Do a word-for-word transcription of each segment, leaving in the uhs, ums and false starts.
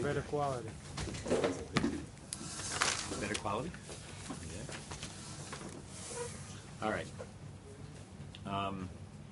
better quality. Better quality? Yeah. All right. Um,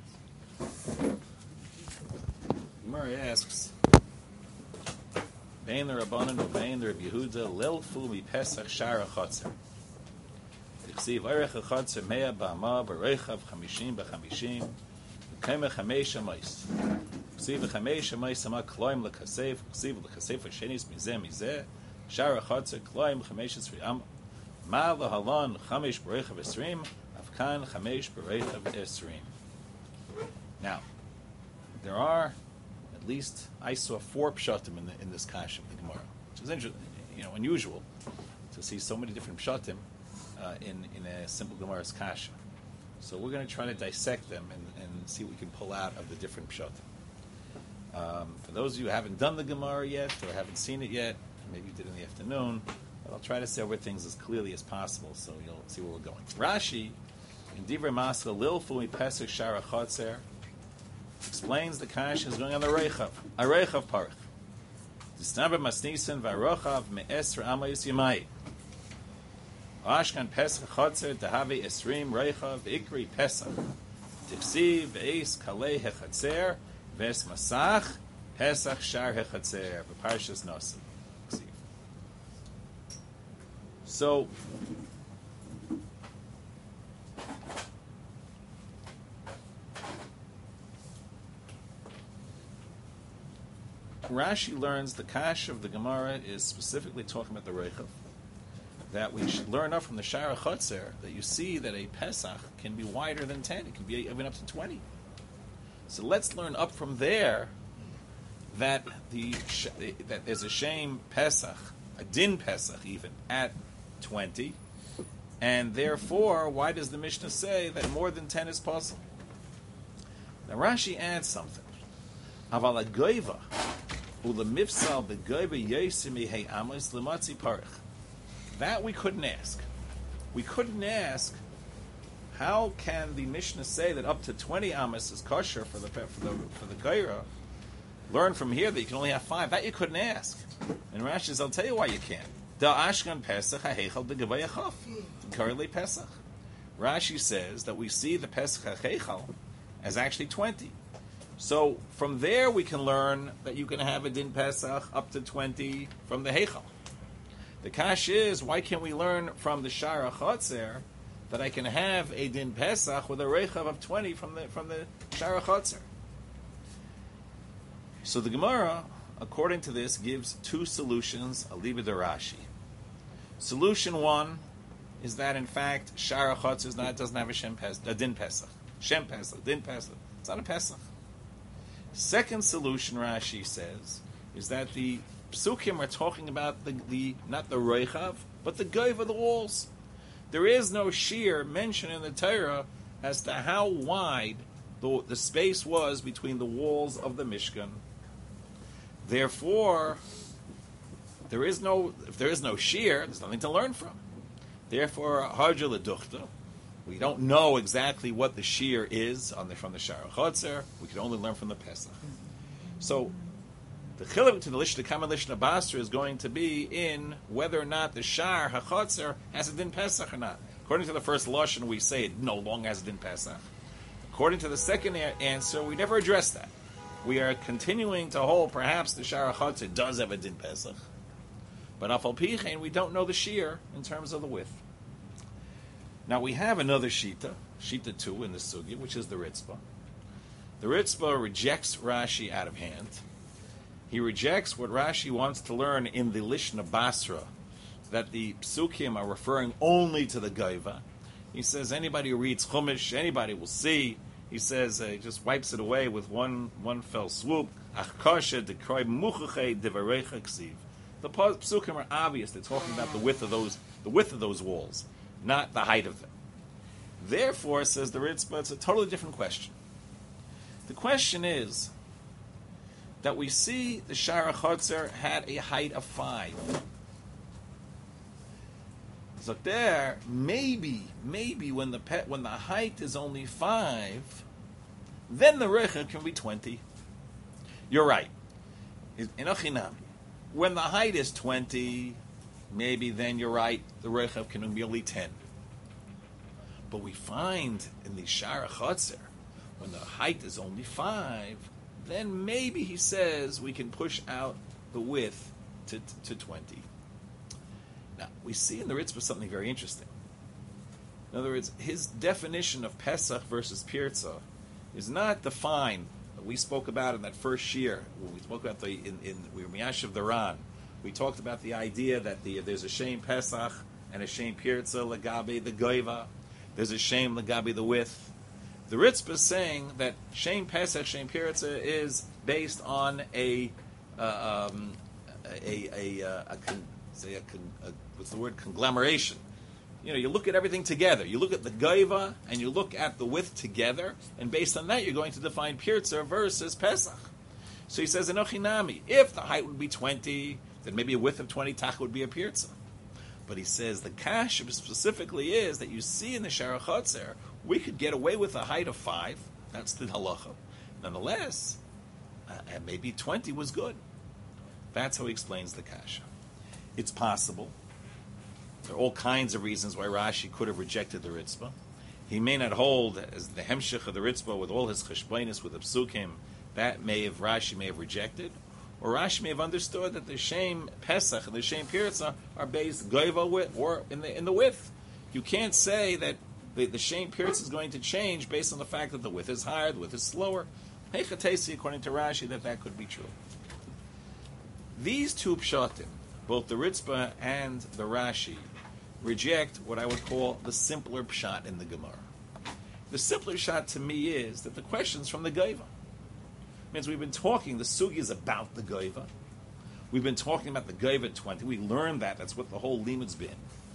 Gemara asks, Bein the Rabbanan u'bein the Reb Yehuda lilfu mi Pesach shara chotzer. Tichsiv orech chotzer mea ba'ama b'reichav chamishim b'chamishim v'kemeh chamesh amayis. Tichsiv v'chamesh amayis ama kloim l'kasef tichsiv l'kasef v'shenis mizeh mizeh shara chotzer kloim chamesh esri am ma l'halon chamesh b'reichav esrim afkan chamesh b'reichav esrim. Now, there are at least I saw four pshatim in, the, in this kasha of the Gemara, which is interesting, you know, unusual to see so many different pshatim uh, in in a simple Gemara's kasha. So we're going to try to dissect them and, and see what we can pull out of the different pshatim. Um, for those of you who haven't done the Gemara yet or haven't seen it yet, maybe you did in the afternoon, but I'll try to say over things as clearly as possible so you'll see where we're going. Rashi in Divrei Mascha Lilfu mi Pesach Shara Chotzer explains the kasha is going on the Reichav, a Reichav Parach. Disnaber Masnisen v'Arochav me'esr amayis yamai. Ashkan Pesach Chotzer Dehave Esrim Reichav Ikri Pesach. Tiksiv Ve'es Kalei Hechatzer Ves Masach Pesach Shar Hechatzer V'Parshas Nosim. So, Rashi learns the kash of the Gemara is specifically talking about the Reichav. That we should learn up from the Shara Chotzer that you see that a Pesach can be wider than ten. It can be even up to twenty. So let's learn up from there that the that there's a shame Pesach, a din Pesach even, at twenty. And therefore, why does the Mishnah say that more than ten is possible? Now Rashi adds something. Aval agoiva ulemifsal begoiva yosimi hey amos lematzi parich. That we couldn't ask. We couldn't ask how can the Mishnah say that up to twenty amos is kosher for the for the for the goyra. Learn from here that you can only have five. That you couldn't ask. And Rashi says, I'll tell you why you can't. Da ashkan pesach hahechal begavayachaf. Currently pesach. Rashi says that we see the pesach hahechal as actually twenty. So from there we can learn that you can have a din pesach up to twenty from the heichal. The kash is, why can't we learn from the Shara Chotzer that I can have a din pesach with a reichav of twenty from the from the Shara Chotzer? So the Gemara, according to this, gives two solutions, aliba de Rashi. Solution one is that in fact Shara Chotzer is not doesn't have a shem pes, a din pesach, shem pesach, din pesach. It's not a pesach. Second solution, Rashi says, is that the psukim are talking about the, the not the reichav, but the goyv of the walls. There is no shear mentioned in the Torah as to how wide the, the space was between the walls of the Mishkan. Therefore, there is no if there is no shear, there's nothing to learn from. Therefore, harja leduchta. We don't know exactly what the shear is on the, from the Shara Chotzer. We can only learn from the Pesach. So, the chiluk to the Lishna Kama Lishna Basra is going to be in whether or not the Shar HaChotzer has a din Pesach or not. According to the first Lashon, we say it no longer has a din Pesach. According to the second a- answer, we never address that. We are continuing to hold perhaps the Shar HaChotzer does have a din Pesach. But Afal Pichein, we don't know the shear in terms of the width. Now we have another Shita, Shita two in the Sugya, which is the Ritzpah. The Ritzpah rejects Rashi out of hand. He rejects what Rashi wants to learn in the Lishna Basra, that the Psukim are referring only to the Gaiva. He says anybody who reads Chumash, anybody will see. He says uh, he just wipes it away with one one fell swoop. Achkasha dekroy muchache devarecha ksiv. The Psukim are obvious. They're talking about the width of those the width of those walls, not the height of them. Therefore, says the Ritzpah, it's a totally different question. The question is that we see the Shara Chotzer had a height of five. So there, maybe, maybe when the pet, when the height is only five, then the Recha can be twenty. You're right. In Achinami, when the height is twenty, maybe then you're right, the Reichav can be merely ten. But we find in the Shara Chotzer, when the height is only five, then maybe he says we can push out the width to, to twenty. Now, we see in the Ritzvah something very interesting. In other words, his definition of Pesach versus Pirza is not defined. We spoke about in that first year, when we spoke about the, in, in we were Miyashiv the Ran, we talked about the idea that the, there's a Shem Pesach and a Shem Pirza, Lagabe the Goiva. There's a Shem Lagabe the width. The Ritzvah is saying that Shem Pesach, Shem Pirza is based on a, uh, um, a, a, a, a, a, say a, a, what's the word, conglomeration. You know, you look at everything together. You look at the Gaiva and you look at the width together, and based on that, you're going to define Pirza versus Pesach. So he says, Enochinami, if the height would be twenty, then maybe a width of twenty tach would be a Pirza. But he says the kash specifically is that you see in the Shara Chotzer, we could get away with a height of five. That's the halacha. Nonetheless, uh, and maybe twenty was good. That's how he explains the kasha. It's possible. There are all kinds of reasons why Rashi could have rejected the Ritzvah. He may not hold as the hemshich of the Ritzvah with all his cheshbonis, with the psukim, that may have Rashi may have rejected. Or Rashi may have understood that the Shem Pesach and the Shem Pirza are based goiva width, or in the in the width. You can't say that the, the Shem Pirza is going to change based on the fact that the width is higher, the width is slower. Hechatesi, according to Rashi, that that could be true. These two pshatim, both the Ritzvah and the Rashi, reject what I would call the simpler pshat in the Gemara. The simpler pshat to me is that the question's from the Gaiva. Means we've been talking, the sugi is about the Gaiva. We've been talking about the Gaiva twenty. We learned that. That's what the whole limud's been.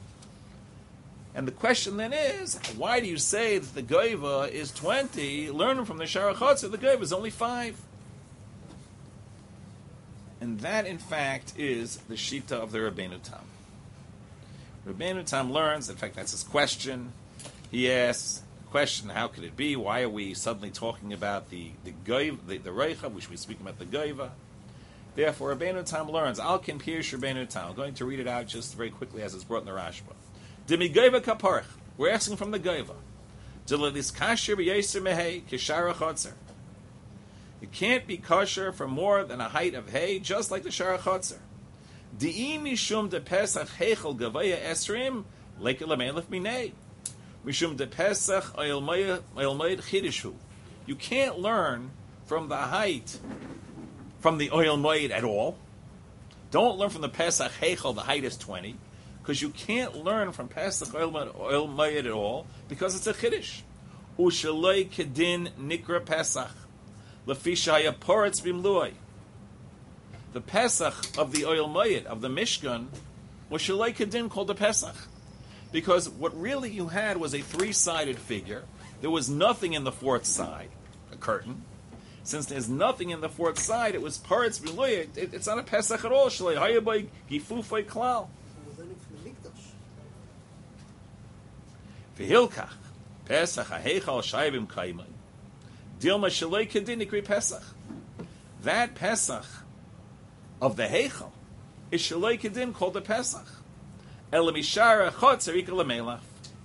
And the question then is, why do you say that the Gaiva is twenty? Learning from the Shara Chotzer, the Gaiva is only five. And that, in fact, is the Shita of the Rabbeinu Tam. Rabbeinu Tam learns, in fact, that's his question. He asks the question, how could it be? Why are we suddenly talking about the the Gaiva, the, the Reicha? We should be speaking about the Gaiva. Therefore, Rabbeinu Tam learns, Al Ken Pirush Rabbeinu Tam. I'm going to read it out just very quickly as it's brought in the Rashba. Demi Gaiva Kaparch. We're asking from the Gaiva. Diladis Kasher B'Yeser Mehei Kishara Chotzer. It can't be kosher for more than a height of hay, just like the Shara Chotzer. Di'i mishum de Pesach heichel gavaya esrim lekel amelef minei. Mishum de Pesach oil moed chidishu. You can't learn from the height, from the oil moed at all. Don't learn from the Pesach heichel, the height is twenty, because you can't learn from Pesach oil moed at all, because it's a chiddush. Ushalei kedin nikra Pesach. Lefishaya poretz bimluay. The Pesach of the Oil Moed, of the Mishkan, was Shalei Kedin called the Pesach. Because what really you had was a three-sided figure. There was nothing in the fourth side, a curtain. Since there's nothing in the fourth side, it was Paretz B'Loy. It, it's not a Pesach at all. Shalei Hayabay Gifufay Klal. V'hilkach Pesach HaHeichal Shayvim Kaimai Dilma Shalei Kedin Ikri Pesach. That Pesach of the Heichal is Shalei Kedin called the Pesach. Elamishara Chotzer Ikal Amelach.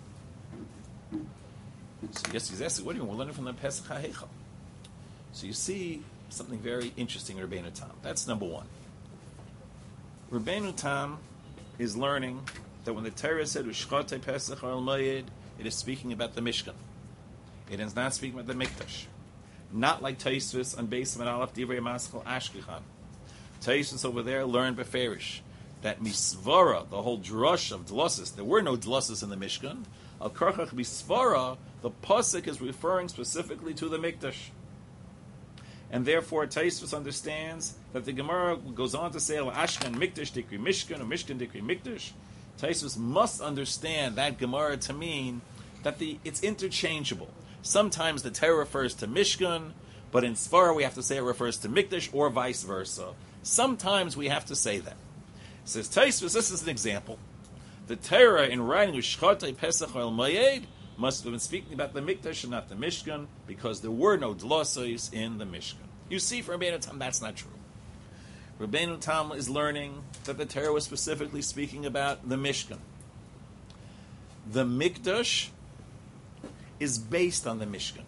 So yes, he's asking, what do you mean? We're learning from the Pesach HaHeichal. So you see something very interesting in Rabbeinu Tam. That's number one. Rabbeinu Tam is learning that when the Torah said Ushchotei Pesach Oil Moed, it is speaking about the Mishkan. It is not speaking about the Mikdash. Not like Taisvis on Beis Med Aleph Divrei Maskal Ashkechan. Taisvis over there learned Beferish that Misvara, the whole drush of Dlosses, there were no Dlosses in the Mishkan. Al Karchach Misvara, the pasuk is referring specifically to the Mikdash. And therefore, Taisvis understands that the Gemara goes on to say, Ashkan Mikdash Dikri Mishkan, or Mishkan Dikri Mikdash. Taisvis must understand that Gemara to mean that the it's interchangeable. Sometimes the Torah refers to Mishkan, but in Sfara we have to say it refers to Mikdash, or vice versa. Sometimes we have to say that. It says Taisvis, this is an example. The Torah in writing Ushchotei Pesach Oil Moed must have been speaking about the Mikdash and not the Mishkan, because there were no Dlossos in the Mishkan. You see, for Rabbeinu Tam, that's not true. Rabbeinu Tam is learning that the Torah was specifically speaking about the Mishkan. The Mikdash is based on the Mishkan.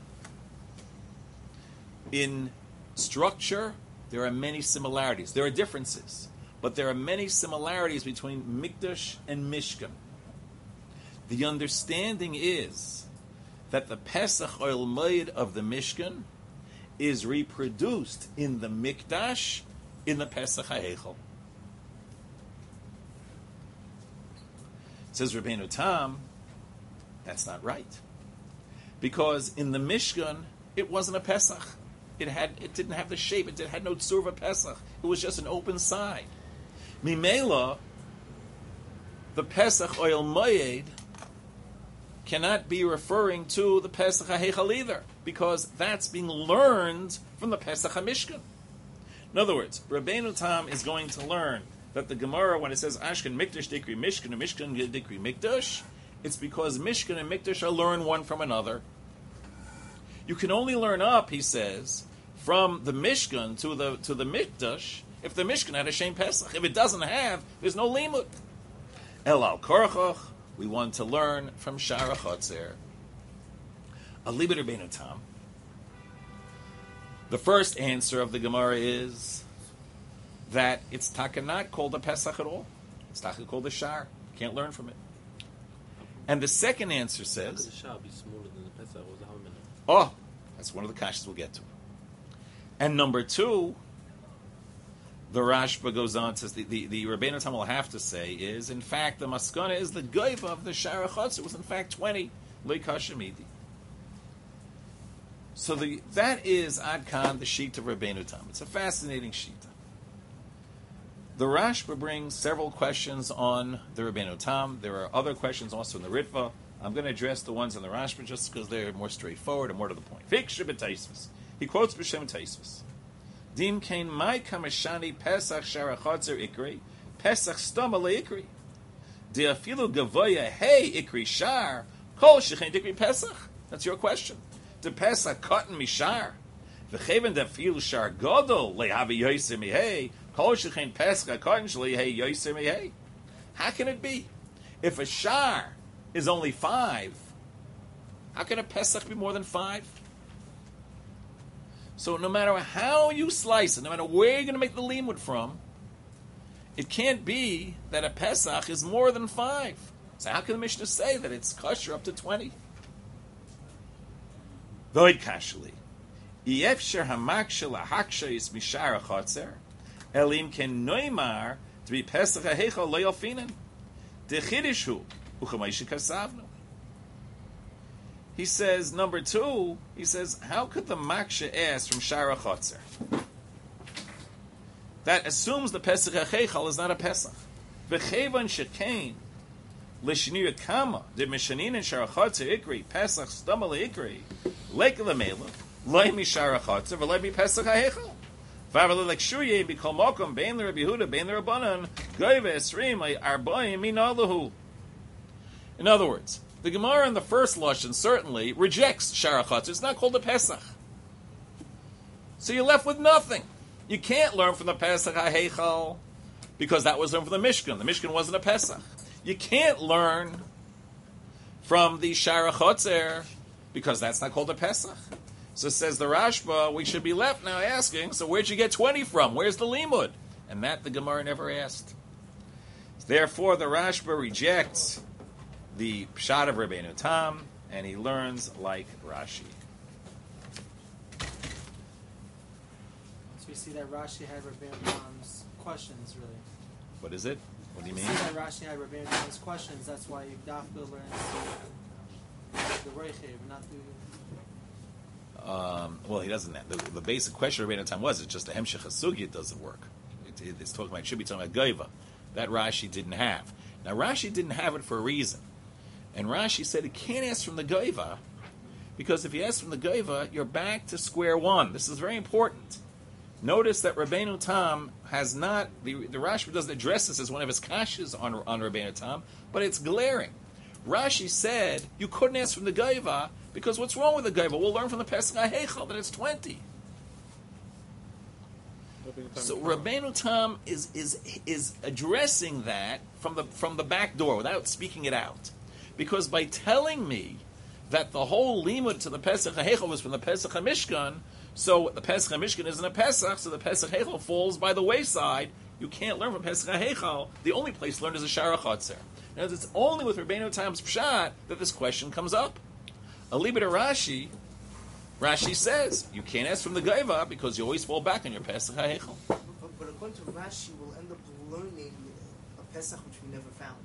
In structure, there are many similarities. There are differences, but there are many similarities between Mikdash and Mishkan. The understanding is that the Pesach Oil Moed of the Mishkan is reproduced in the Mikdash in the Pesach HaHeichel. Says Rabbeinu Tam, that's not right. Because in the Mishkan, it wasn't a Pesach. It had, it didn't have the shape. It had no tzur of a Pesach. It was just an open side. Mimela, the Pesach Oil Moed cannot be referring to the Pesach HaHeichel either, because that's being learned from the Pesach HaMishkan. In other words, Rabbeinu Tam is going to learn that the Gemara, when it says Ashken Mikdash Dikri Mishkan and Mishkan Dikri Mikdash, it's because Mishkan and Mikdash are learned one from another. You can only learn up, he says, from the Mishkan to the to the Mikdash if the Mishkan had a Shem Pesach. If it doesn't have, there's no limud. El al Korchach, we want to learn from Shara Chotzer. Alibid Rabbeinu Tam. The first answer of the Gemara is that it's taka not called a Pesach at all. It's taka called a Shar. Can't learn from it. And the second answer says, the Shar be smaller than the Pesach or the Haman? Oh, that's one of the kashas we'll get to. And number two, the Rashba goes on to the the, the Rabbeinu Tam will have to say is, in fact, the maskana is the goiva of the Shara Chotzer. It was in fact twenty leikashamidi. So the that is Adkan, the sheet of Rabbeinu Tam. It's a fascinating sheet. The Rashba brings several questions on the Rabbeinu Tam. There are other questions also in the Ritva. I'm going to address the ones in the Rashba just because they're more straightforward and more to the point. He quotes B'Shem Taisvus. Dim kain mai kamashani Pesach Shara Chotzer Ikri, Pesach Stoma leikri. De afilu gavoya hey Ikri Shar, kol shechein Ikri Pesach. That's your question. De Pesach cotton mishar, v'cheven de afilu Shar Godol lehavi yoyser mihei, kol shechein Pesach cotton shli hey yoyser mihei. How can it be? If a Shar is only five, how can a Pesach be more than five? So no matter how you slice it, no matter where you're going to make the limud from, it can't be that a Pesach is more than five. So how can the Mishnah say that it's kosher up to twenty? Void kashli. Yefsher hamaksha lahaksha is mishara chotzer. Elim ken noimar to be Pesach hahechal loyalfinan. Dechidishu uchamayish kasavnu. He says, number two, he says, how could the Maksha ask from Shara Chotzer? That assumes the Pesach HaCheichal is not a Pesach. V'chevan shekain, l'shnir kama, de mishanin and Shara Chotzer ikri, Pesach stama leikri, leik l'meila, loy mi Shara Chotzer, v'loy mi Pesach HaCheichal. V'avala l'kshuye, b'kol mokom, bein l'Rabbi Yehuda, bein l'Rabbanan, goy v'esrim, l'arboim min alahu. In other words, the Gemara in the first Lashon certainly rejects Shara Chotzer. It's not called a Pesach. So you're left with nothing. You can't learn from the Pesach HaHeichal because that was learned from the Mishkan. The Mishkan wasn't a Pesach. You can't learn from the Shara Chotzer because that's not called a Pesach. So says the Rashba, we should be left now asking, so where'd you get twenty from? Where's the limud? And that the Gemara never asked. Therefore, the Rashba rejects the Pshat of Rabbeinu Tam, and he learns like Rashi. So we see that Rashi had Rabbeinu Tam's questions, really. What is it? What do you we mean? see that Rashi had Rabbeinu Tam's questions. That's why Dafka learns the, the Reichev, not the... Um, well, he doesn't. The, the basic question of Rabbeinu Tam was, it's just the Hemshech HaSugya doesn't work. It, it, it's talking about, it should be talking about Goiva. That Rashi didn't have. Now, Rashi didn't have it for a reason. And Rashi said he can't ask from the Goiva, because if you ask from the Goiva, you're back to square one. This is very important. Notice that Rabbeinu Tam has not, the, the Rashi doesn't address this as one of his kashas on, on Rabbeinu Tam, but it's glaring. Rashi said you couldn't ask from the Goiva, because what's wrong with the Goiva? We'll learn from the Pesach HaHeichal that it's twenty. So Rabbeinu Tam is is is addressing that from the from the back door without speaking it out, because by telling me that the whole limud to the Pesach HaHeichel was from the Pesach HaMishkan, so the Pesach HaMishkan isn't a Pesach, so the Pesach HaHeichel falls by the wayside. You can't learn from Pesach HaHeichel. The only place to learn is a Shara Chotzer. Now, it's only with Rabbeinu Tam's Pshat that this question comes up. Alibid Rashi, Rashi says, you can't ask from the Gaiva because you always fall back on your Pesach HaHeichel. But, but according to Rashi, we'll end up learning a Pesach which we never found.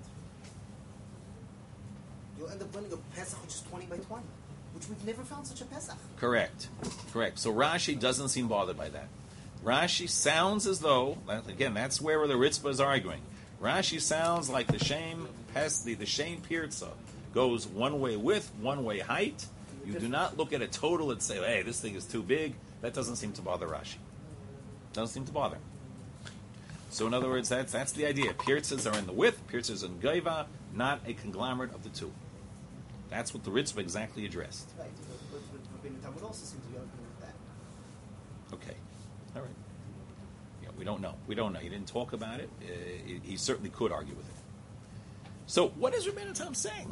You'll end up learning a Pesach which is twenty by twenty, which we've never found such a Pesach. Correct. Correct. So Rashi doesn't seem bothered by that. Rashi sounds as though, again, that's where the Ritzvah is arguing. Rashi sounds like the Shem Pes, the, the Shem Pirza goes one way width, one way height. You do not look at a total and say, hey, this thing is too big. That doesn't seem to bother Rashi. Doesn't seem to bother. So in other words, that's that's the idea. Pirzas are in the width, pirzas are in Gaiva, not a conglomerate of the two. That's what the Ritzvah exactly addressed. Right. But Rabbeinu Tam would also seem to be arguing with that. Okay. All right. Yeah, we don't know. We don't know. He didn't talk about it. Uh, he, he certainly could argue with it. So what is Rabbeinu Tam saying?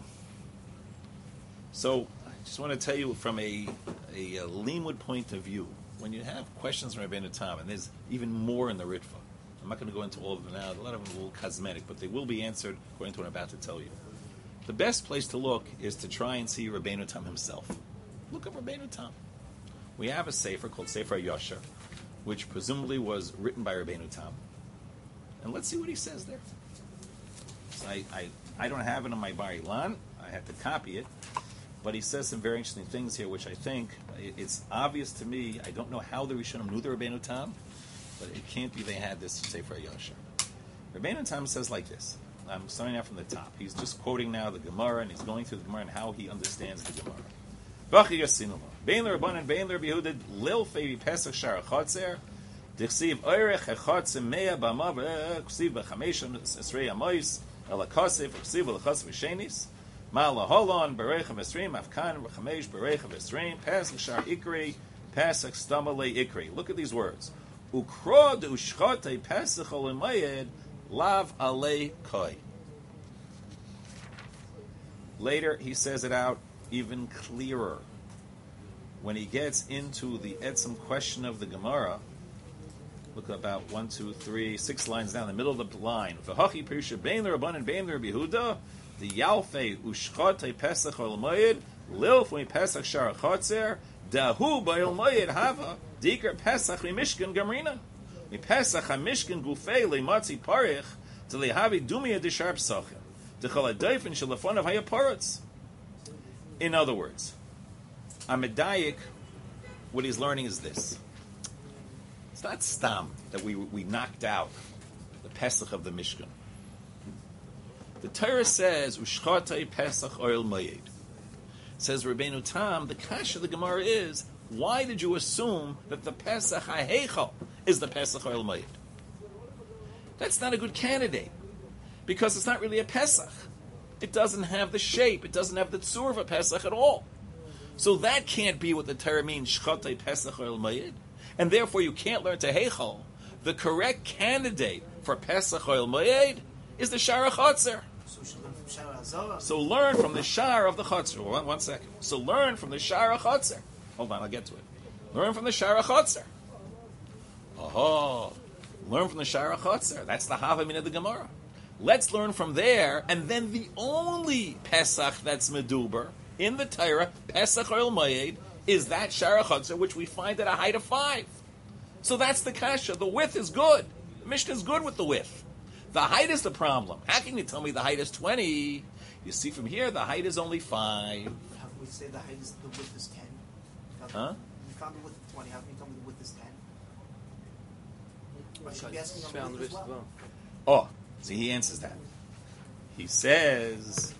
So I just want to tell you from a, a, a limud point of view, when you have questions from Rabbeinu Tam, and there's even more in the Ritva, I'm not going to go into all of them now. A lot of them are a little cosmetic, but they will be answered according to what I'm about to tell you. The best place to look is to try and see Rabbeinu Tam himself. Look up Rabbeinu Tam. We have a sefer called Sefer Yosher, which presumably was written by Rabbeinu Tam. And let's see what he says there. So I, I, I don't have it on my Bar Ilan. I had to copy it. But he says some very interesting things here, which I think, it, it's obvious to me. I don't know how the Rishonim knew the Rabbeinu Tam, but it can't be they had this Sefer Yosher. Rabbeinu Tam says like this. I'm starting out from the top. He's just quoting now the Gemara, and he's going through the Gemara and how he understands the Gemara. V'achi yasinuma. Bein l'Rabbanan, bein l'Rabbi Yehuda, lil fevi Pesach shar chotzer, d'chsiv oirech echotzer mea b'ama v'chsiv b'chamesh esrei amois, el hakosif, v'chsiv v'lachosif v'shenis, ma laholon, bereich v'esreim, afkan, v'chamesh, bereich v'esreim, Pesach shar ikri, Pesach stama le ikri. Look at these words. Ukro d'ushchote Pesach olamayed, lav alei koi. Later, he says it out even clearer. When he gets into the etzem question of the Gemara, look about one, two, three, six lines down, the middle of the line. V'hachi pirsha bein l'Rabbanan bein l'Rabbi Yehuda, the yalfei ushchote Pesach ol moed, lil fui Pesach shar chotzer, dahu ba'il moed hava, diker Pesach mi-mishkan gamrina. Mi-Pesach ha-mishkan gufei le-matzi parich, to le-havi dumia de-shar psachim, de-chol ha-doifin shel-lefonav ha-yaparotz. In other words, Amedayik, what he's learning is this. It's not stam that we we knocked out the Pesach of the Mishkan. The Torah says, Ushchatei Pesach oil mayed. Says Rabbeinu Tam, the kasha of the Gemara is, why did you assume that the Pesach HaHeichel is the Pesach oil mayed? That's not a good candidate, because it's not really a Pesach. It doesn't have the shape, it doesn't have the tzur of a Pesach at all. So that can't be what the Torah means, Shchatei Pesach oil mayed. And therefore you can't learn to Heichel. The correct candidate for Pesach oil mayed is the Shara Chotzer. So we should learn from Shara Azara. So learn from the Shar of the Chotzer. One, one second. So learn from the Shara Chotzer. Hold on, I'll get to it. Learn from the Shara Chotzer. Oh, learn from the Shara Chotzer. That's the Havamin of the Gemara. Let's learn from there, and then the only Pesach that's Meduber in the Torah, Pesach oil mayed, is that Shara Chotzer, which we find at a height of five. So that's the kasha. The width is good. The Mishnah is good with the width. The height is the problem. How can you tell me the height is twenty? You see from here, the height is only five. How can we say the height is the width is ten? Huh? You found the width of twenty. How can you tell me the width is ten? I should be asking on Found the the width as wrist as well. well. Oh, see, he answers that. He says,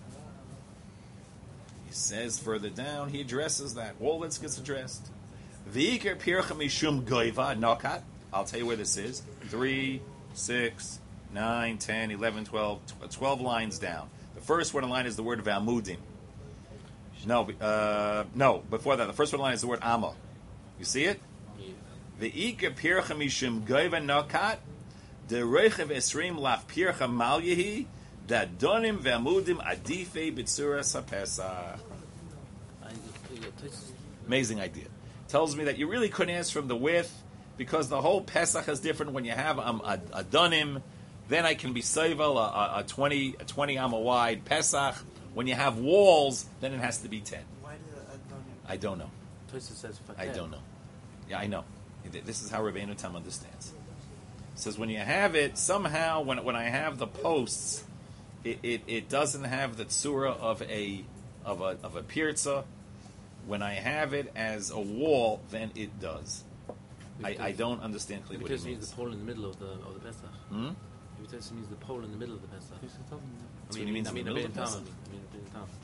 he says further down, he addresses that. All this gets addressed. V'ikar pircha mishum goiva nokat. I'll tell you where this is. Three, six, nine, ten, eleven, twelve, twelve lines down. The first word in line is the word vamudim. No, uh, no, before that, the first word in line is the word amma. You see it? Yeah. Ve'ika pircha mishim goyva nokat, the reichev esrim laf pircha mal yehi, da donim ve'amudim adife b'tzura sapesa. Amazing idea. Tells me that you really couldn't answer from the width, because the whole Pesach is different. When you have um, a, a donim, then I can be seivel, a, a, a twenty a twenty amma wide Pesach. When you have walls, then it has to be ten. Why did I, I don't know. Tosfos says I don't know. Yeah, I know. This is how Rabbeinu Tam understands. It says when you have it, somehow when when I have the posts, it, it, it doesn't have the tzura of a of a of a pirza. When I have it as a wall, then it does. I, I don't understand clearly what it Because means. means the pole in the middle of the of the Pesach. Hmm? Because means the pole in the middle of the Pesach. So I what mean, he means I in mean, the a middle bit of in Pesach? town. I mean, a bit in town.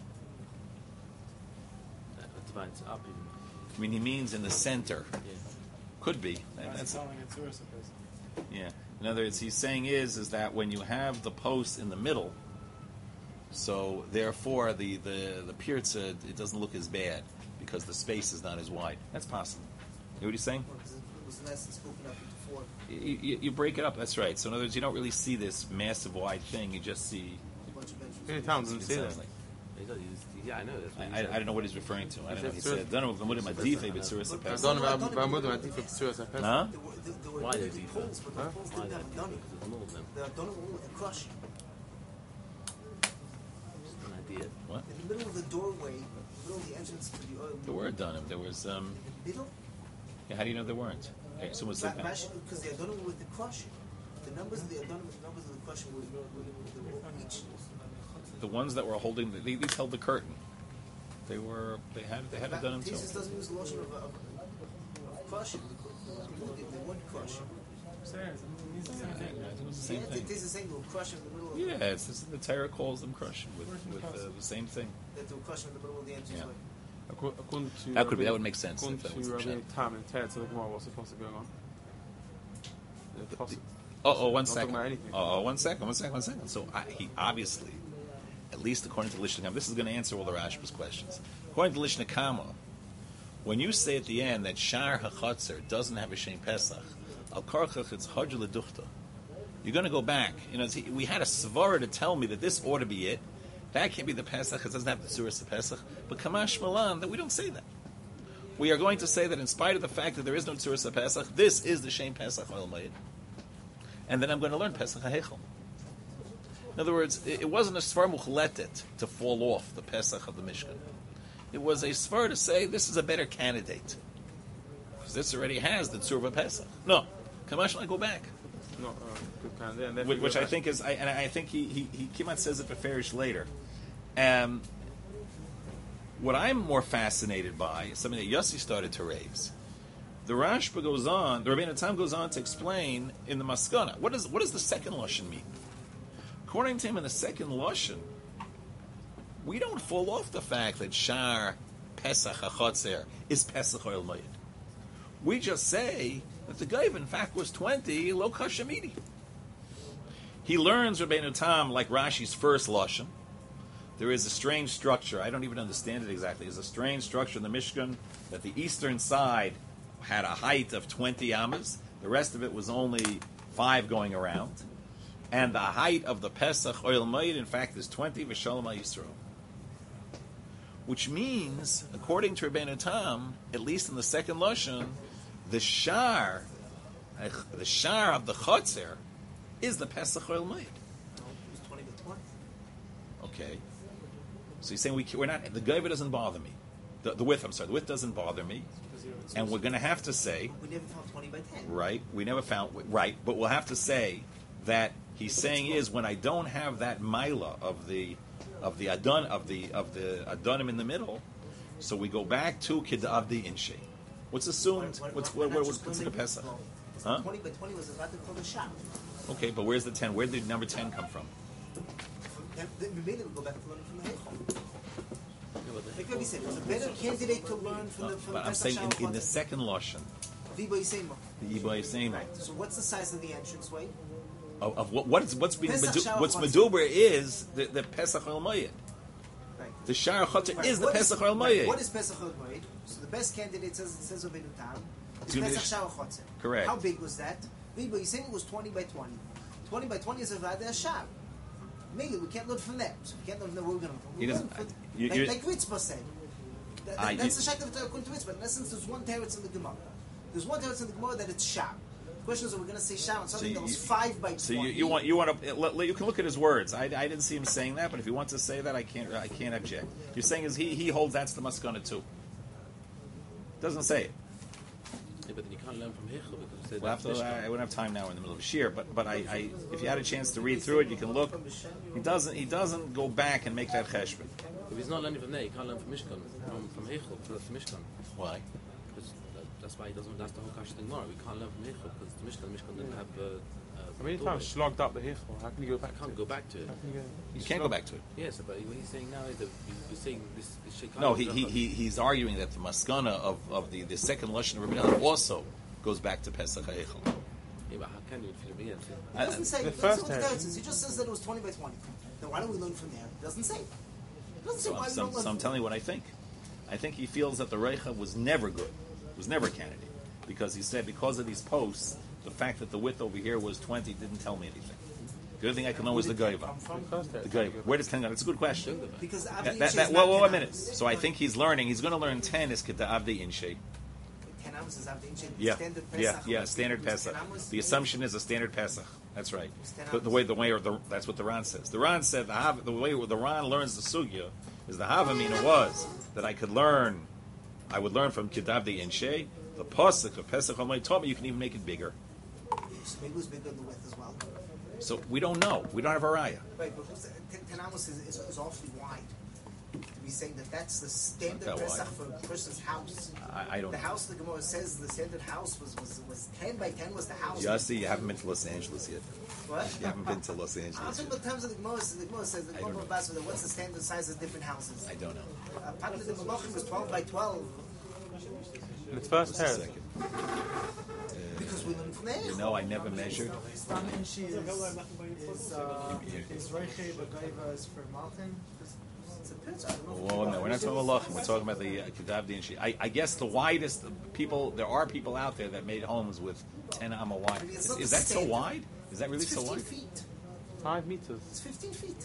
That divides up even. I mean, he means in the center. Yeah. Could be. That- That's yeah. In other words, he's saying is is that when you have the post in the middle, so therefore the the the pirza, it doesn't look as bad because the space is not as wide. That's possible. You know what he's saying? because it was nice and spoken up into four. You, you, you break it up. That's right. So in other words, you don't really see this massive wide thing. You just see. A bunch of benches. Many times doesn't it say that. sounds like- He does, he's- Yeah, I know. That's what he I, I, said. I don't know what he's referring to. I don't know. He He said, said- "Don't know if I'm with my dife, but Surah I Sapes." don't know about Bamudim. I think for Tzura Sapesa. Huh? There were, there, there were Why literally did he do poles, but the Huh? poles Why didn't that? have a dunny. Because there's more of them. The dunny were all crushed. Just an idea. What? In the middle of the doorway, in the middle of the entrance to the oil. There were done. There was. Um, In the middle? yeah, how do you know there weren't? Hey, someone said that. Because the Adonim were with the crushing. The numbers of the Adonim and the numbers of the crushing were, were, were, were each. The ones that were holding, the, these held the curtain. They were. They had. They had it done them too. Jesus doesn't use the lotion of, of, of crushing. They, they weren't crushing. It was the Yeah, same they, thing. they the same. They were crushing in the middle of Yeah, it's, it's, the Torah calls them crushing with, with uh, the same thing. that they were crushing in the middle of the entrance. Yeah. way. According according to That could be- Rabbi- that would make sense According if that to was the Rabbi pshat. Tam and Ted, so the Gemara, what's supposed to be going on? The possi- Oh, oh, one Don't talk second. about anything. Oh, oh, one second, one second, one second. So I, he obviously, at least according to Lishnakama, this is going to answer all the Rashba's questions. According to Lishnakama, when you say at the end that Shar HaChatzer doesn't have a Shem Pesach, Al Karchach it's Hajj L'Duchta, you're going to go back. You know, see, we had a svara to tell me that this ought to be it. That can't be the Pesach. It doesn't have the Tzuras of Pesach. But Kamash Malan, that we don't say that. We are going to say that in spite of the fact that there is no Tzuras of Pesach, this is the Shem Pesach Oil Mayid. And then I'm going to learn Pesach HaHechel. In other words, it, it wasn't a Svar Muchletet to fall off the Pesach of the Mishkan. It was a Svar to say this is a better candidate. Because this already has the Tzur of Pesach. No. Kamash Malan, go back. No, uh, good kind. And then Which, we which go I back- think is, I, and I think he he he Kimat says it beferish later. Um, what I'm more fascinated by is something that Yossi started to raise. The Rashba goes on, the Rabbeinu Tam goes on to explain in the Maskana what does what does the second lashon mean. According to him, in the second lashon, we don't fall off the fact that Shar Pesach HaChotzer is Pesach Oil Mayid. We just say that the Gaiv, in fact, was twenty, lo kashamidi. He learns Rabbeinu Tam like Rashi's first lashon. There is a strange structure. I don't even understand it exactly. There's a strange structure in the Mishkan that the eastern side had a height of twenty amas. The rest of it was only five going around. And the height of the Pesach Oil Mayid, in fact, is twenty v'shalom Yisrael. Which means, according to Rabbeinu Tam, at least in the second lashon, the shar, the shar of the chotzer, is the Pesach Oil Mayid. It was twenty by twenty. Okay, so you're saying we we're not the gaiva doesn't bother me, the, the width. I'm sorry, the width doesn't bother me, and we're going to have to say We never found twenty by ten. right. We never found right, but we'll have to say that he's saying is when I don't have that mila of the of the adon of the of the adonim in the middle, so we go back to kid of the inshe. What's assumed? Why- why- What's why what, not what was just considered eliminate- Pesach? well, Huh? twenty by twenty was about to call the shot. Okay, but where's the ten? Where did number ten come from? Then then we made it go back to learning from the Heichal. Yeah, but the Like Rabbi said, it was a better candidate to learn from the from But the I'm Pesach saying in, in the Shaloch second lashon, Vibo Yisema. the Yibai is saying So what's the size of the entranceway? of, of what what is what's being Pesach medu- Shaloch what's Chatzar. meduber is the, the Pesach El Mayid. Right. The Shara Chotzer Right, is the what Pesach Oil right, Moed. What is Pesach Oil Moed? So the best candidate says it says over the town. It's Two Pesach dish- Shara Chotzer. Correct. How big was that? Big, but you're saying it was twenty by twenty. Twenty by twenty is a Vada Shab. Maybe we can't learn from that. So we can't learn from that. We're going He to doesn't- learn from, you- like, you- like Ritzpah said. That, Ah, that, that's you- the shaykh of the according to Ritzpah. In essence, there's one teretz in the Gemara. There's one teretz in the Gemara that it's Shab. The question is, are we going to say Shab on something you- that was you- five by twenty? So you, you want you want to let, let- you can look at his words. I, I didn't see him saying that, but if he wants to say that, I can't I can't object. You're saying is he he holds that's the maskana too. Doesn't say it. Yeah, but then you can't learn from Hichel because you said We'll have that's to, Mishkan. I, I wouldn't have time now in the middle of a shir, but but I, I if you had a chance to read through it, you can look. He doesn't he doesn't go back and make that cheshbon. If he's not learning from there, he can't learn from Mishkan, from, from Hichel, because that's the Mishkan. Why? Because that, that's why he doesn't. That's the whole Kasha thing. We can't learn from Hichel because the Mishkan, Mishkan didn't have. Uh, uh, I mean, if doorway. I'm slogged up the hill, how can you go back I to can't it? go back to it. How can you go? You can't go back to it. Yes, but what he's saying now is that he's saying this. this shit No, he, he, he he's arguing that the maskana of, of the, the second lashon of Rabbi Yehuda also goes back to Pesach HaEchel. Yeah, but how can you if you It doesn't say. The It doesn't first say what the teretz. teretz is. He just says that it was twenty by twenty. Then why don't we learn from there? It doesn't say. It doesn't say So, why I'm, we so, don't learn so I'm from telling you what I think. I think he feels that the Reicha was never good, was never a candidate, because he said because of these posts, the fact that the width over here was twenty didn't tell me anything. The only thing I can know was the Goiva. First The teretz. Goiva. Where does ten go? That's a good question. Because That, Avdi that, Inshe that, is whoa, not whoa, ten a minute. ounces. So I think he's learning. He's going to learn ten is Keta Avdi Inshe. ten ounces Avdi Inshe. Yeah, Standard yeah, Pesach, yeah. was- Standard was Pesach. ten ounces. The assumption is a standard Pesach. That's right. ten The, the way the way or the, that's what the Ran says. The Ran said the Hav, the way the Ran learns the sugya is the Havamina was that I could learn. I would learn from Kedavdi Inshe. The pasuk of Pesach Hamoed taught me you can even make it bigger. So maybe it was bigger in the width as well. So we don't know. We don't have a raya. Right, but who's- ten ten ounces is, is, is awfully wide. To be saying that that's the standard Not that Pesach wide. for a person's house. I, I don't The know. house, the Gemara says the standard house was, was, was ten by ten was the house. Yossi, you haven't been to Los Angeles yet. What? You haven't been to Los I'm Angeles talking yet. about terms of the Gemara. The Gemara says the I don't Gemara know. Basra, what's the standard size of different houses? I don't know. Uh, Apparently the Malachim was twelve by twelve In its first Just a teretz. second. because we learned from there. You know, I never measured. Stam Inshi is, is, uh, is Reiche, but Gaiva is for mountain. It's a pitch. I don't know. Well, no, we're not talking about Lachim. We're talking about the uh, Kedavdi and Shi. I, I guess the widest people, there are people out there that made homes with ten amma wide. It's Is, not is the that so standard. wide? Is that really It's so fifteen wide? feet. Five meters. It's fifteen feet.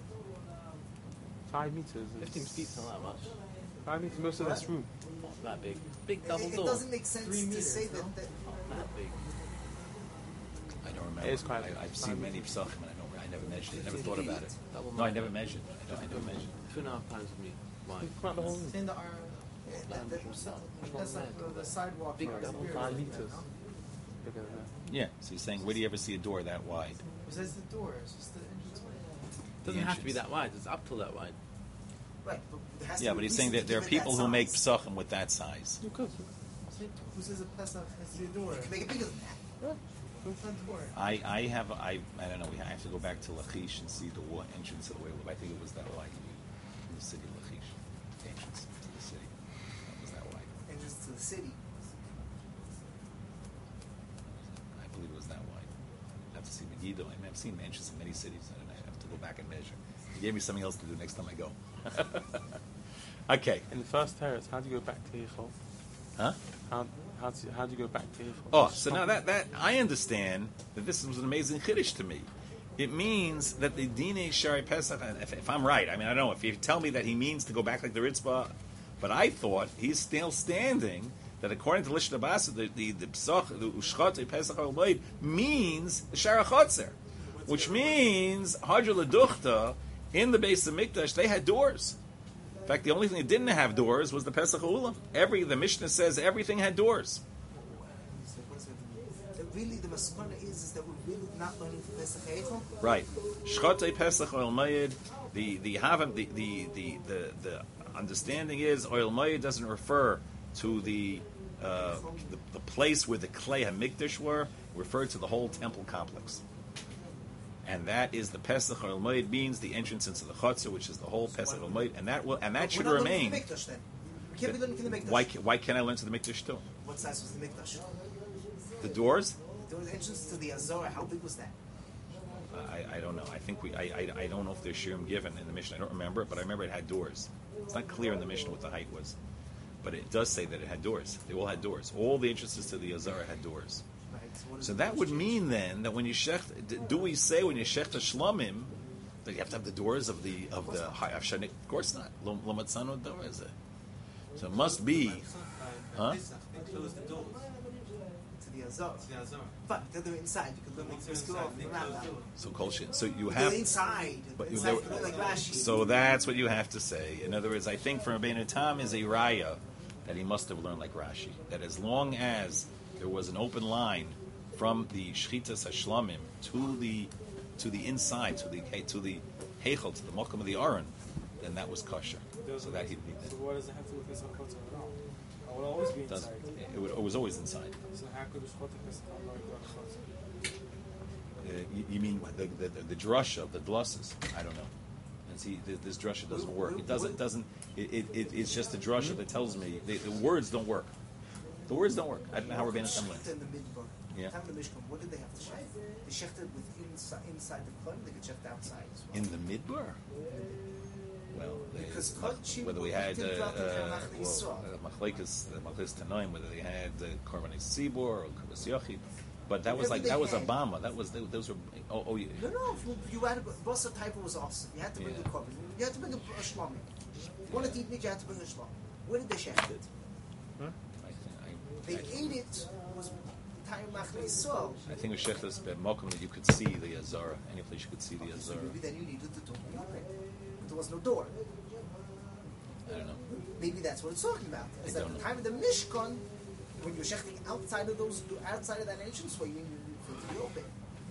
Five meters. is- fifteen feet's not that much. Five meters. Most of this room. Not that big. Big It, double it door. doesn't make sense Three to meters, say no? that, that. Not that big. I don't remember. It is quite- I, I've seen many psachim and I don't. I never measured it. I never thought about it. Double No, I mine. never measured. I, don't, I never measured. Two and a half times with me. Wide. Come out the whole room. It's in the, uh, Land himself. that's like the, the sidewalk. Big part. double Here. Five meters. Bigger than that. Yeah. So you're saying, where do you ever see a door that wide? Besides the door, it's just the entranceway. It doesn't The have to be entrance. that wide. It's up till that wide. Right, but there has to Yeah, be but a he's saying reason that to there are give it people that who make size. psachim with that size. You could. Who says a Pesach has to be a door? You can make it bigger than that. Front door. I, I have I I don't know. We have to go back to Lachish and see the wa- entrance of the way. I think it was that wide in the city of Lachish. The entrance to the city. That was that wide. Entrance to the city. I believe it was that wide. I have to see Megiddo. I mean, I've seen mansions in many cities, and I have to go back and measure. You gave me something else to do next time I go. Okay. In the first terrace, how do you go back to Yichol? Huh? How how do you, how do you go back to Yichol? Oh, so now that, that I understand that this was an amazing chiddush to me. It means that the Dine Shari Pesach, and if, if I'm right, I mean, I don't know, if you tell me that he means to go back like the Ritzvah, but I thought he's still standing that according to Lishna Basa, the, the, the Psach, the Ushchot Pesach HaLoid means Shara Chotzer, which means Hadra Leduchta, in the base of Mikdash, they had doors. In fact, the only thing that didn't have doors was the Pesach HaUlam. Every, the Mishnah says everything had doors. So what does it mean? That really the maskana is, is that we're really not learning from Pesach Eichel. Right. Shchotei Pesach Oil Mayid. The the havam the the, the the the understanding is Oil Mayid doesn't refer to the, uh, the the place where the clay hamikdash were. Referred to the whole temple complex. And that is the Pesach Oil Mayid means the entrance into the Chotzer, which is the whole Pesach Oil Mayid, and that will and that should We're not remain. learning from the Mikdash then. We can't be learning from the Mikdash. Why ca- why can't I learn to the mikdash too? What size was the Mikdash? The doors. There was entrance to the Azor. How big was that? I, I don't know. I think we. I, I I don't know if there's shirim given in the Mishnah. I don't remember it, but I remember it had doors. It's not clear in the Mishnah what the height was, but it does say that it had doors. They all had doors. All the entrances to the Azara had doors. Right. what is So the that would change? mean then that when you shech, do we say when you shech the shlamim that you have to have the doors of the of the high of Shanik? Of course not. Lo lo matzano door is it? So it must be. Huh? They closed the doors to the Azar. to the Azar. But they're doing inside. You could learn like So this inside, they closed the doors. So kol shit. So you The have. inside. But inside there- you could learn like Rashi. So that's what you have to say. In other words, I think for Rabbeinu Tam is a raya that he must have learned like Rashi. That as long as there was an open line from the Shchitas Hashlamim to the to the inside, to the to the Heichel, to the Mokum of the Aron, then that was kosher. So that he'd be So what does it have to do with this Chotzer at all? I would always be does, inside. it, would, it was always inside. So how could the Chotzer Pesach not go to Chotzer? Uh, you, you mean the the, the, the drasha of the glosses? I don't know. And see, th- this drasha doesn't work. It doesn't doesn't. It, it, it it's just a drasha that tells me the, the words don't work. The words don't work. I don't know how Rabbeinu Tam learned. Shechted in the midbar. Yeah. Time of the Mishkan, what did they have to shecht? They shechted with inside, inside the Kohen, they could shecht outside as well. In the midbar? Well, they- Because mach- Kodesh whether we Yisrael had uh, didn't drop the uh, Machne well, Yisrael. uh, Machlekes uh, Machlekes Tanoim, whether they had uh, Korban Sibor or Korban Yochid, but that was Whatever like they that was had. Obama. That was those were oh, oh yeah. No, no, if you, you had a Bosa type was awesome. You had to bring Yeah. a Korban. You had to bring a, a Shlomim. If you wanted to eat meat, you had to bring a Shlom. Where did they shecht it? I, I, They I, ate it, was time Machne Yisrael. I think with Shechtas Mokum that you could see the Azara. Any place you could see the Okay, so Azara. maybe then you needed the door to be open. But there was no door. I don't know. Maybe that's what it's talking about. Is I that don't the know. time of the Mishkan, when you're shechting outside of those, outside of that entrance way, you need for it to be open.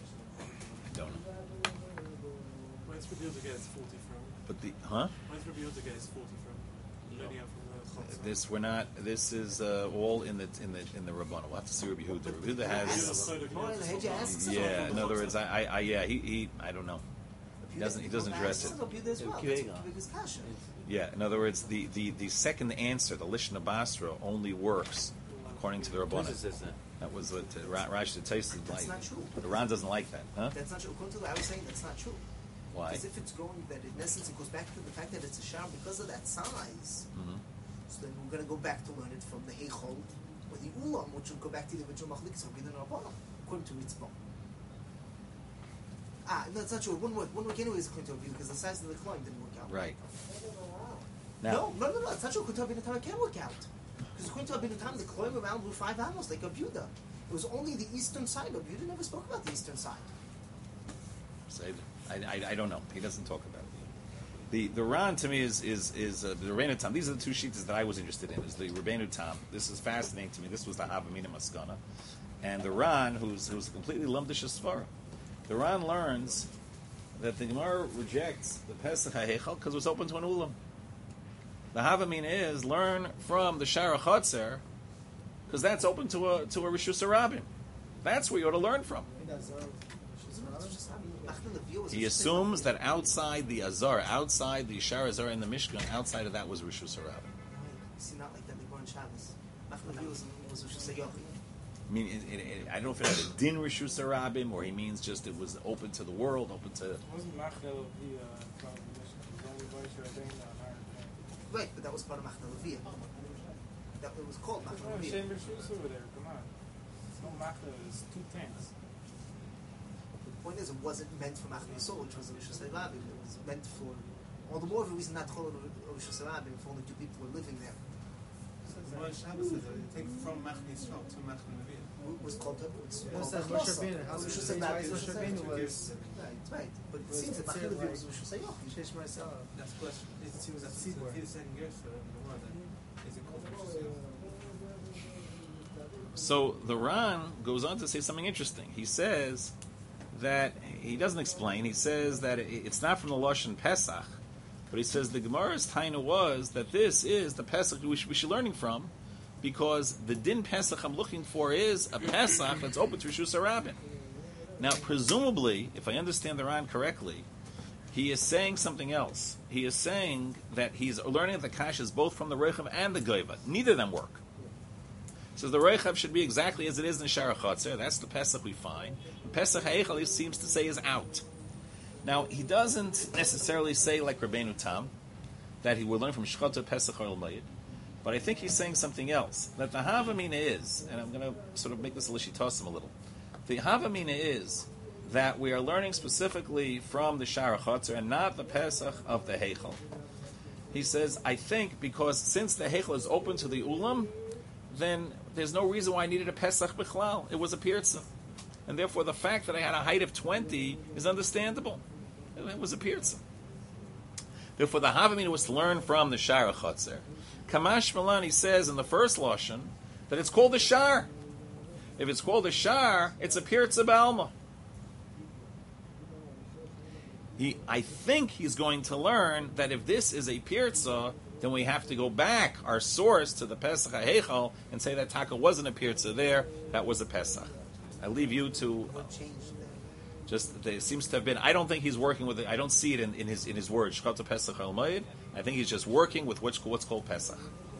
I don't know. When's revealed again is forty from? But the huh? When's revealed again is forty from? Learning out from the Chotzer. This we're not. This is uh, all in the in the in the Rabbana. We'll have to see Rabbi Yehuda. Rabbi Yehuda has. Well, Hedge asks us Yeah. about In the other Chotzer. words, I, I, I yeah. He, he I don't know. He doesn't. He doesn't address it. As well. That's what biggest kasha. Yeah, in other words, the, the, the second answer, the Lishna Basra, only works according to the Rabbanan. This is it. That was what uh, Ra- Rashi tasted That's like. not true. The Ran doesn't like that, huh? That's not true. According to I was saying that's not true. Why? Because if it's going that in essence it goes back to the fact that it's a shower because of that size. Mhm. So then we're going to go back to learn it from the Heichol or the Ulam, which will go back to the original Machlikas of Gideon Rabbanan, according to Ritzbon. Ah, no, it's not true. One work, one work anyway is according to Rabbi because the size of the climb didn't work out. Right. No, no, no, no. It's not true. According to Rabbi Natan, it can work out. Because according to Rabbi Natan, the climb around were five animals like Abuda. It was only the eastern side. Abuda never spoke about the eastern side. So I, I, I don't know. He doesn't talk about it. The the Ran to me is is is uh, the Rebbeinu Tam. These are the two sheets that I was interested in. Is the Rebbeinu Tam. This is fascinating to me. This was the Havamina Maskana, and the Ran, who's who's completely lumdish Svara. The Ran learns that the Gemara rejects the Pesach HaHeichal because it was open to an Ulam. The Havamina is learn from the Shara Chotzer because that's open to a to a Rishus Harabim. That's where you ought to learn from. He assumes that outside the Azar, outside the Shara Azar in the Mishkan, outside of that was Rishus Harabim. See, not like that. They were on Shabbos. Machnavi was was Rosh Hashanah. I mean, it, it, it, I don't know if it had a din Rishus Harabim or he means just it was open to the world, open to. Wasn't Machel the from the Mishnah? The only voice you're doing on our Right, but that was part of Machna Leviyah. That it was called Machna No, Leviyah. Shem Rishus over there. Come on. It's no Machel. It's two tanks. The point is, it wasn't meant for Machna Yisrael, which was a Rosh Hashanah. It was meant for all the more of a reason not to call it a Rosh Hashanah if only two people were living there. The Rosh Shabbos says that they take from Machne Yisrael to Machne Nevi'ah. It was called it was Well, called it says Machna Rosh Yisrael. Rabbeinu. How Rosh does it Hashanah say is Rosh Rosh Rabbeinu Hashanah. was Right, right. But it was seems that Machna considered Leviyah like- was Rosh Hashanah. Shesh Marcel. That's question. It seems that Tzibur. the second year for the Gemara that is it called Rosh Hashanah? So the Ran goes on to say something interesting. He says that he doesn't explain. He says that it, it's not from the Lashon Pesach, but he says the Gemara's taina was that this is the Pesach we should, we should learning from, because the din Pesach I'm looking for is a Pesach that's open to Rishus Harabim. Now, presumably, if I understand the Ran correctly, he is saying something else. He is saying that he's learning that the Kash is both from the Reichav and the Goiva. Neither of them work. So the Reichav should be exactly as it is in Shara Chotzer. That's the Pesach we find. Pesach HaEchal, he seems to say, is out. Now, he doesn't necessarily say like Rabbeinu Tam, that he will learn from Shchata Pesach or Mayid, but I think he's saying something else. That the Havamina is, and I'm going to sort of make this a Lishitosim a little, the Havamina is that we are learning specifically from the Shara Chotzer and not the Pesach of the Heichel. He says, I think because since the Heichel is open to the Ulam, then there's no reason why I needed a Pesach Bichlal. It was a Pirza. And therefore the fact that I had a height of twenty is understandable. It was a Pirza. Therefore the Havamina was to learn from the Shara Chotzer. Kamash Malani says in the first Lashon that it's called a Shar. If it's called a Shar, it's a Pirza B'alma. He, I think he's going to learn that if this is a Pirza, then we have to go back, our source, to the Pesach HaHeichal and say that Taka wasn't a Pirza there, that was a Pesach. I leave you to... What changed there? Just, there seems to have been... I don't think he's working with it. I don't see it in, in his in his words. Shchata Pesach al Mayid. I think he's just working with what's, what's called Pesach.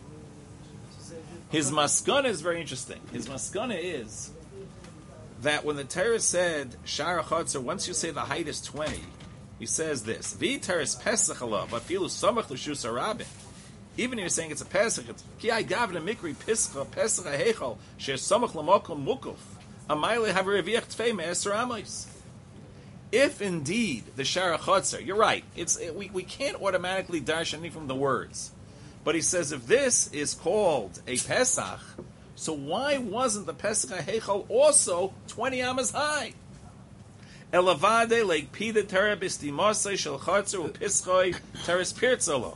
His maskana is very interesting. His maskana is that when the Torah said, Shara Chotzer, once you say the height is twenty, he says this, Vi teres Pesach alav, afilu samach l'shus harabim. Even if you're saying it's a Pesach, it's ki ai gavna mikri pischa Pesach ha'heichal sher samach l'mokom mukuf amayle have reviach tfei me'eser amos. If indeed the Shara Chotzer, you're right, it's it, we we can't automatically dash anything from the words, but he says if this is called a Pesach, so why wasn't the Pesach ha'heichal also twenty amas high? Elavade like pida tera bistimosei shel Chotzer u'pischoi teres pirtzolov.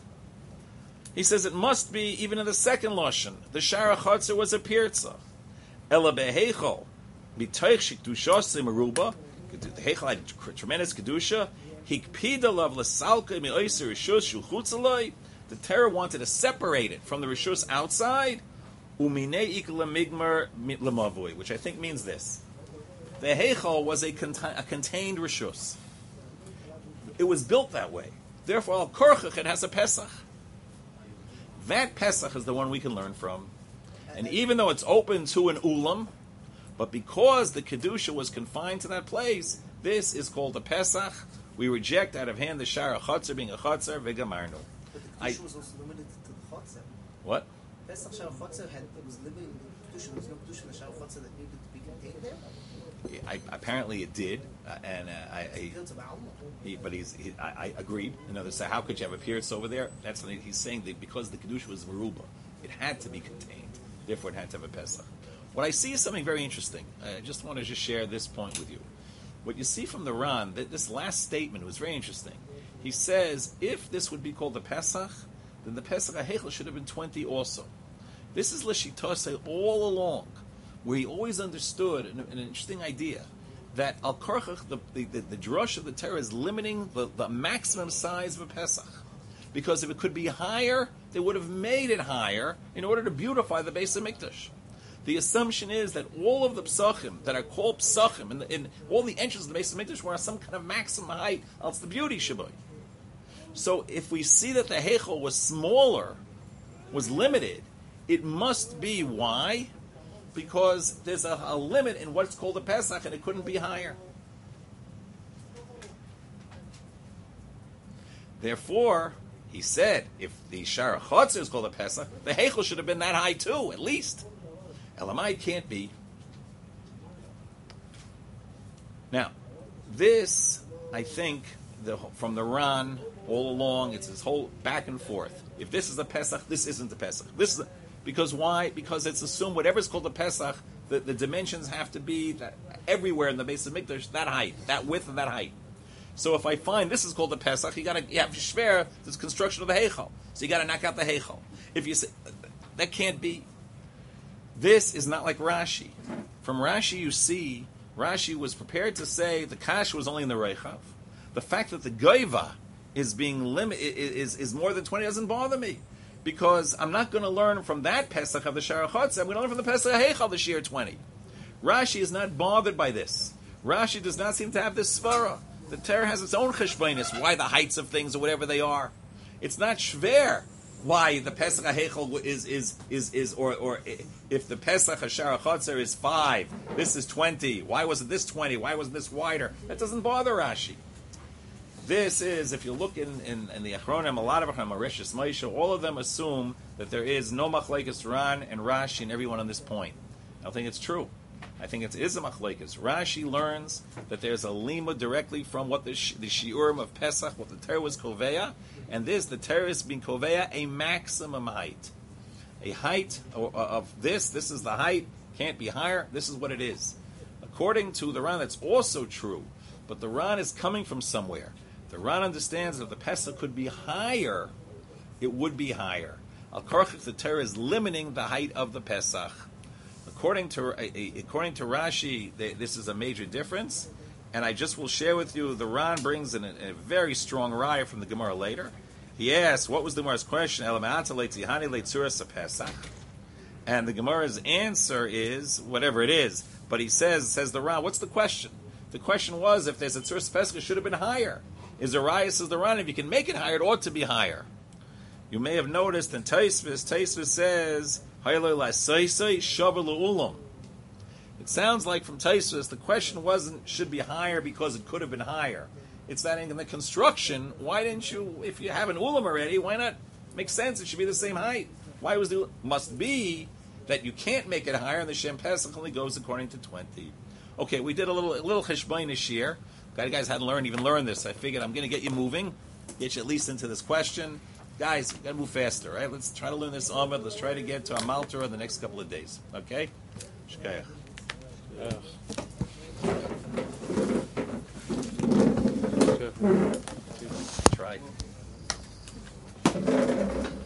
He says it must be even in the second lashon. The Shara Chotzer was a pirza. Ela beheichol mitoich shikdushosei meruba. The heichal had tremendous kedusha. Hikpida lav lesalka meoiser rishus shulchutzaloi. The Torah wanted to separate it from the rishus outside. Uminei ikla migmar lemavui, which I think means this. The heichal was a, conti- a contained rishus. It was built that way. Therefore, al korchach it has a Pesach. That Pesach is the one we can learn from. And even though it's open to an ulam, but because the kedusha was confined to that place, this is called a Pesach. We reject out of hand the Shara Chotzer being a Chotzer v'gamarnu. But the I- kedusha was also limited to the Chotzer. What? Pesach Shara Chotzer had it was limited to the kedusha. There was no kedusha in the Shara Chotzer that needed to be contained there. I, apparently it did, uh, and uh, I, I It's a Ba'alma. he, but he's he, I, I agreed. In other words, how could you have a pierce over there? That's what he's saying that because the kedusha was meruba, it had to be contained. Therefore, it had to have a Pesach. What I see is something very interesting. I just want to just share this point with you. What you see from the Ran, that this last statement was very interesting. He says, if this would be called the Pesach, then the Pesach HaHeichel should have been twenty also. This is L'shitosei all along, where he always understood an, an interesting idea, that Al Korchach, the, the, the, the drush of the Torah, is limiting the, the maximum size of a Pesach. Because if it could be higher, they would have made it higher in order to beautify the Beis HaMikdash. The assumption is that all of the psachim that are called psachim, and, and all the entrances of the Beis HaMikdash were some kind of maximum height, else the beauty shaboy. So if we see that the Heichel was smaller, was limited, it must be why? Because there's a, a limit in what's called a Pesach, and it couldn't be higher. Therefore, he said, if the Shara Chotzer is called a Pesach, the Heichel should have been that high too, at least. Elamai can't be. Now, this, I think, the, from the Ran all along, it's this whole back and forth. If this is a Pesach, this isn't a Pesach. This is a, because why? Because it's assumed whatever is called a Pesach, the, the dimensions have to be that everywhere in the Beis HaMikdash, that height, that width and that height. So if I find this is called a Pesach, you got to you have shver this construction of the Heichal. So you got to knock out the Heichal. If you say that can't be, this is not like Rashi. From Rashi, you see Rashi was prepared to say the Kash was only in the Reichav. The fact that the Goiva is being limit is is more than twenty doesn't bother me, because I'm not going to learn from that Pesach of the Shara Chotzer. I'm going to learn from the Pesach Heichal the Shir twenty. Rashi is not bothered by this. Rashi does not seem to have this svara. The Torah has its own cheshbonis, why the heights of things or whatever they are. It's not shver why the Pesach HaHeichel is is is is or or if the Pesach HaShara Chotzer is five, this is twenty. Why wasn't this twenty? Why wasn't this wider? That doesn't bother Rashi. This is, if you look in, in, in the Achronim, a lot of Achronim, Mauritius, Moshe, all of them assume that there is no machlekes Ran and Rashi and everyone on this point. I don't think it's true. I think it is a machlekes. Rashi learns that there's a lima directly from what the, the shiurim of Pesach, what the Torah was koveya, and this, the Torah is being koveya a maximum height. A height of, of this, this is the height, can't be higher, this is what it is. According to the Ran, that's also true, but the Ran is coming from somewhere. The Ran understands that if the Pesach could be higher, it would be higher. Al Korchach, the Torah is limiting the height of the Pesach. According to according to Rashi, they, this is a major difference, and I just will share with you. The Ran brings in a, a very strong raya from the Gemara later. He asks, "What was the Gemara's question?" And the Gemara's answer is whatever it is. But he says, says the Ran, "What's the question?" The question was, if there's a Tzuras Pesach, it should have been higher. Is a raya, says the Ran, if you can make it higher, it ought to be higher. You may have noticed in Taisvis, Taisvis says, it sounds like from Taisvis, the question wasn't should be higher because it could have been higher. It's that in the construction, why didn't you, if you have an ulam already, why not make sense? It should be the same height. Why was the must be that you can't make it higher, and the Shem Pesach only goes according to twenty. Okay, we did a little a little cheshbon this year. You guys hadn't learned even learned this. I figured I'm going to get you moving, get you at least into this question. Guys, got to move faster, right? Let's try to learn this Amud. Let's try to get to Amal Torah the next couple of days. Okay? Shkayach. Yeah. Try.